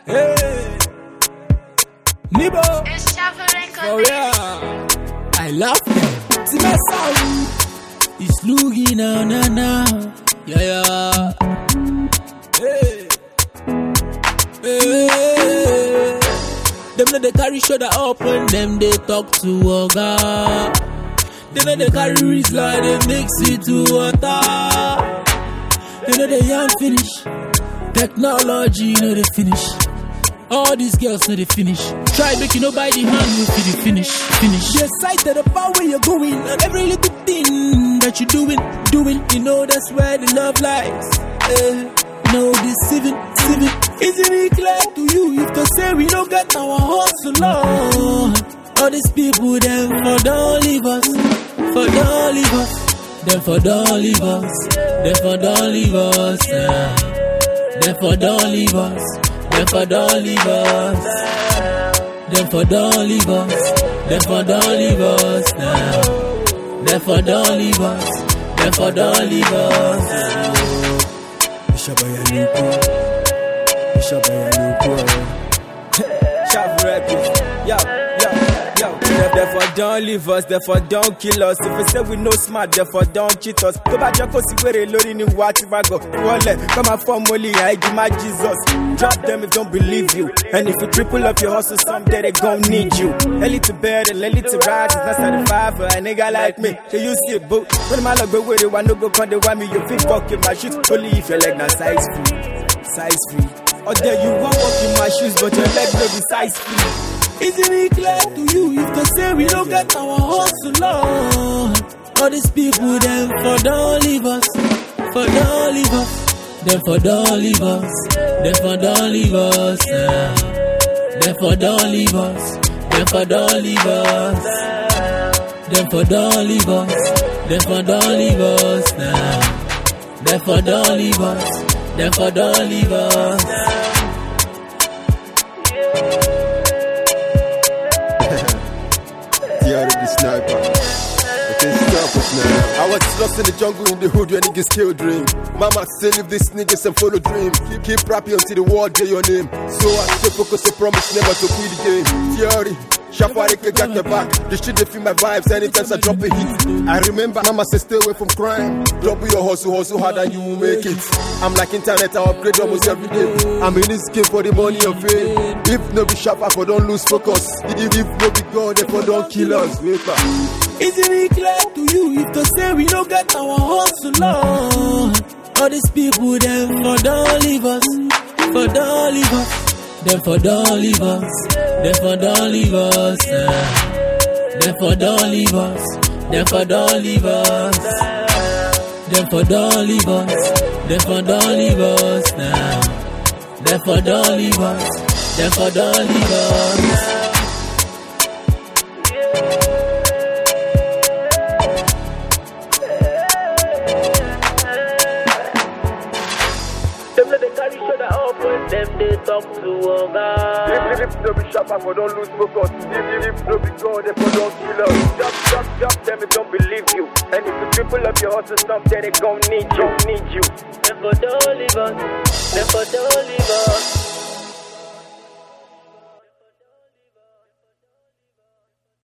Hey, Nibo. It's Shuffling Oh yeah, I love them. See my sound. It's Lugi now, now. Yeah. Hey. Hey. Them know they carry shoulder up when them they talk to Oga. They know they carry Rizla, they mix it to water. They know they young finish. Technology, you know they finish. All these girls know they finish. Try make you know by the hand, you feel the finish. You're excited about where you're going, and every little thing that you're doing. You know that's where the love lies. No deceiving. Isn't it clear to you if to say we don't get our hustle on? All these people, them for don't leave us. For don't leave us. Them for don't leave us. Them for don't leave us. Them for don't leave us. Them for don't leave us. Them for don't leave us. Them for don't leave us now. Them for don't leave us. Them for don't leave us. Therefore don't leave us, therefore don't kill us. If we say we no smart, therefore don't cheat us. Go back to see where they loading in what you go. Come and form only I give my Jesus. Drop them if don't believe you. And if you triple up your hustle, someday they gon' need you. Early to bed and early to rise, it's not 75 for a nigga like me. They use it, but when my luck go where they want to go, come they want me. You feel fucking my shit only if your leg not size free. Or there you won't walk in my shoes, but your leg no be size free. Isn't it clear to you if to say we don't get our hustle on? All these people, them for don't leave us. For don't leave us. Them for don't leave us. Them for don't leave us. Them for don't leave us. Them for don't leave us. Them for don't leave us. Them for don't leave us now. Them for don't leave us. Them for don't leave us. Sniper. I was lost in the jungle in the hood when niggas kill dream. Mama say leave these niggas and follow dream. Keep rapping until the world get your name. So I stay focused and promise never to quit the game. Theory, Shafari can get the back. The shit they feel my vibes anytime I drop a hit. I remember Mama say stay away from crime. Double your hustle hard and you will make it. I'm like internet, I upgrade almost every day. I'm in this game for the money and fame. If no be sharp, I don't lose focus. If no be God, therefore don't kill us. Isn't it clear to you if to say we don't get our hustle on? All these people, them for don't leave us. For don't leave us. Them for don't leave us. Them for don't leave us. Them for don't leave us. Them for don't leave us. Them for don't leave us. Them for don't leave us now. Them for don't leave us. Them for don't leave us. Them let they carry shoulder up when them they talk to Oga. If no be sharp, I don't lose focus. If no be God, therefore don't kill us. Drop them if don't believe you. And if you triple up your hustle, someday they gon' need you. Therefore don't leave us. Therefore don't leave us.